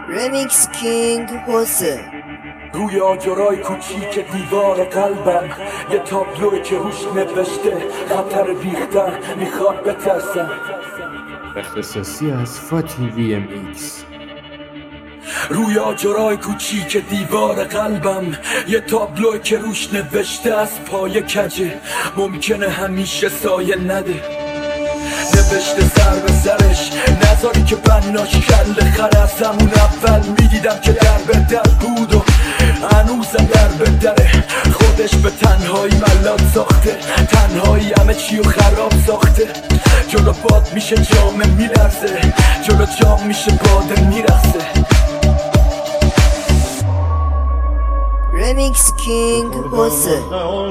رمیکس کینگ حسین. روی آجرای کوچیک دیوار قلبم یه تابلوی که روش نوشته خطر ریختن میخواد بترسم. اختصاصی از فاتی VMX. روی آجرای کوچیک دیوار قلبم یه تابلوی که روش نوشته از پای کجه ممکنه همیشه سایه نده. نوشته سر به سرش نذاری که بناش کل خر. از همون اول میدیدم که در به در بود و هنوزم در به دره. خودش به تنهایی ملات ساخته، تنهایی همه چی و خراب ساخته. جلو باد میشه جامه میلرزه، جلو جام میشه باده میرخصه. رمیکس کینگ حسین.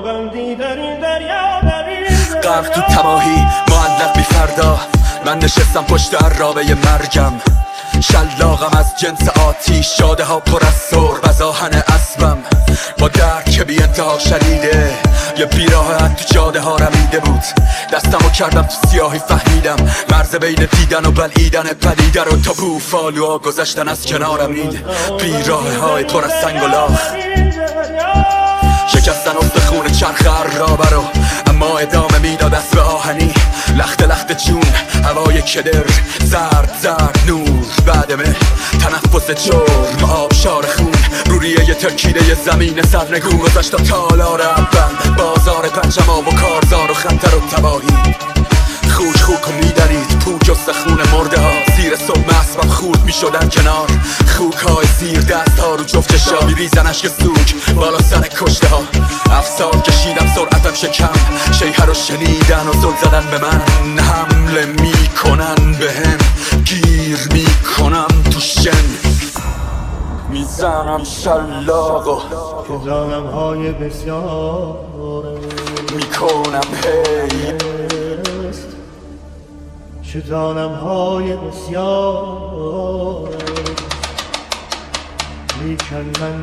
غرق تو تباهی معلق بی فردا، من نشستم پشت عرابه مرگم. شلاقم از جنس آتیش، شاده ها پر از سرب از آهن اسبم. با درد که بی انتها شدیده یه بیراه تو جاده ها رمیده بود. دستمو کردم تو سیاهی، فهمیدم مرز بین دیدن و بلعیدن پدیده رو. تا بوفالوها گذشتن از کنارم، این بیراه های پر از سنگ و لاخ. شکستن استخون چرخ عرابه رو، اما ادامه میداد اسب آهنی. لخت لخت جون، هوای کدر، زرد زرد نور بعدمه. تنفس جرم، آبشار خون، روریه ترکیده زمین سرنگون. گذشت تالار اول، بازار پنجما و کارزار و خطر و تباهی. خوک خوک و میدرید پوک و سخون مرده ها، زیر صبح اسبم خورد میشدن کنار. خوک های زیر دست ها رو جفت چشا، میریزن اشک سوک بالا سر کشته ها. افسار کشیدم سرعتم شکم، شیهه رو شنیدن و زل زدن به من. حمله میکنن به هم، گیر میکنم تو شن. میزنم شلاقو که ظالم های بسیار میکنم هی، چه ظالم های بسیار لیکن من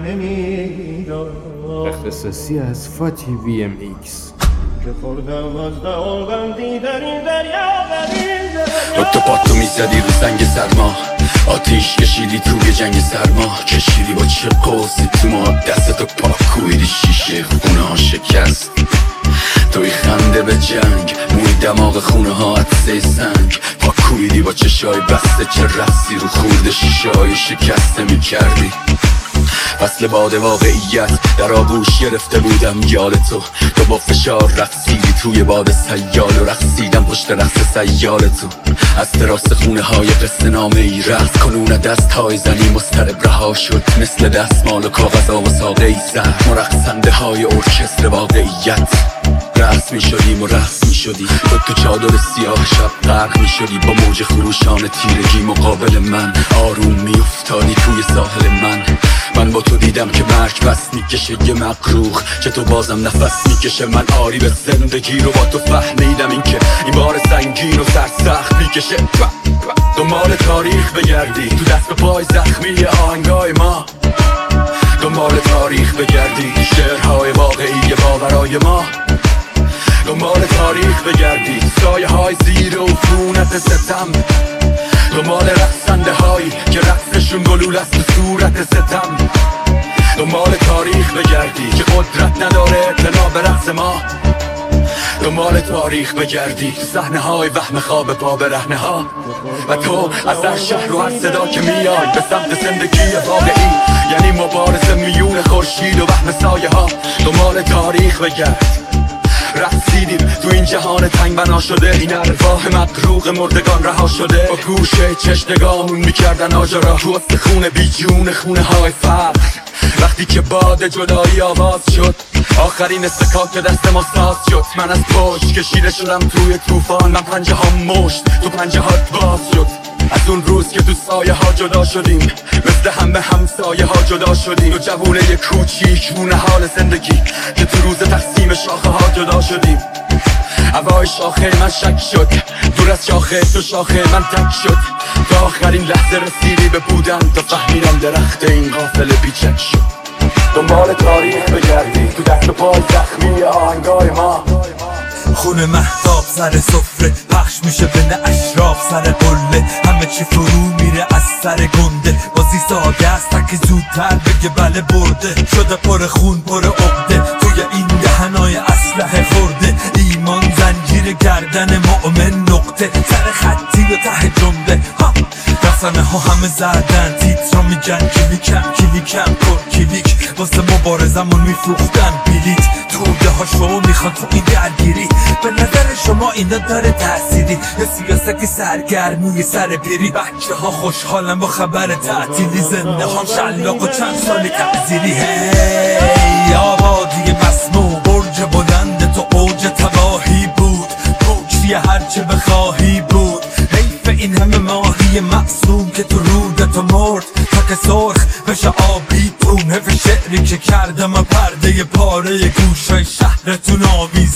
نمیدانم اختصاصی از فاتی VMX. که خوردم از داغم دیدن دریا ببین. تو پاتو میزدی رو سنگ سرما، آتیش کشیدی توی جنگ سرما. کشیدی با چه قوسی تو ما، دستتو پاکویدی شیشه خونه ها شکست. توی خنده به جنگ، موی دماغ خونه ها عطسه سنگ. پاکویدی با چشای بسته که رسی رو خورده شیشای شکسته میکردی. فصل باد واقعیت در آغوش گرفته بودم یاد تو. تو با فشار رقصیدی توی باد سیال و رقصیدم پشت رقص سیال تو. از تراس خونه های قصه نامه ای رقص کنون دست های زنی مضطرب رها شد. مثل دستمال و کاغذها و ساقه ای زهر، مرقصنده های ارکستر واقعیت. رقص می شدیم و رقص می شدی تو چادر سیاه شب غرق می شدی. با موج خروشان تیرگی مقابل من آروم می افتادی توی ساحل من با تو دیدم که مرگ بس میکشه یه مقروخ، که تو بازم نفس میکشه. من آری به زندگی رو با تو فهمیدم، این که این بار سنگین و سرسخت میکشه. دنبال تاریخ بگردی تو دست و پای زخمی آهنگای ما. دنبال تاریخ بگردی شعرهای واقعی باورای ما. دنبال تاریخ بگردی سایه های زیر و عفونت ستم. دنبال رقصنده هایی که رقصشون گلول است تو صورت ستم. دنبال تاریخ بگردی که قدرت نداره اعتنا به رقص ما. دنبال تاریخ بگردی تو صحنه های وهم خواب پا برهنه ها. و تو از هر شهر و هر صدا که میای به سمت زندگی واقعی، یعنی مبارزه میون خورشید و وهم سایه ها. دنبال تاریخ بگرد، رقصیدیم تو این جهان تنگ بنا شده. این ارواح مقروق مردگان رها شده، با گوشه چشم نگاهمون میکردن آجرا. تو استخونه بی جون خونه های فقر، وقتی که باد جدایی آواز شد. آخرین استکاک دست ما ساز شد. من از پشت کشیده شدم توی طوفان. من پنجه ها مشت، تو پنجه هات باز شد. از اون روز که تو سایه ها جدا شدیم، مثل همه همسایه ها جدا شدیم. تو جوونه کوچیک مونه حال زندگی، که تو روز تقسیم شاخه ها جدا شدیم. هوای شاخه من شک شد، دور از شاخه تو شاخه من تک شد. تا آخرین لحظه رسیدی به بودن، تا فهمیدم درخت این قافله بیچک شد. دنبال تاریخ بگردی تو دست و پای زخمی آهنگای ما. خونه مهتاب سر سفره پخش میشه بین اشراف سر قله. همه چی فرو میره از سر گنده بازی ساده است تک زودتر بگه بله برده شده پر خون پر عقده توی این دهنای اسلحه خورده ایمان زنجیر گردن مؤمن نقطه سر خطی و ته جمله رسانه ها همه زدن تیتر میگن کلیکم پر کلیک واسه مبارزمون میفروختن بلیت توده ها شو میخوان تو این درگیری به نظر شما اینا داره تأثیری یا سیاستی سرگرمی سر پیری بچه ها خوشحالن با خبر تعطیلی زنده ها شلاق و چند سالی تعذیری هی آبادی مسموم برج بلند تو اوج تباهی بود پوچی هرچه بخواهی بود حیف این همه ماهی معصوم که تو رودتو مرد تا که سرخ بشه آبی تون حیف شعری که کردم پرده پاره گوشای شهرتون آویز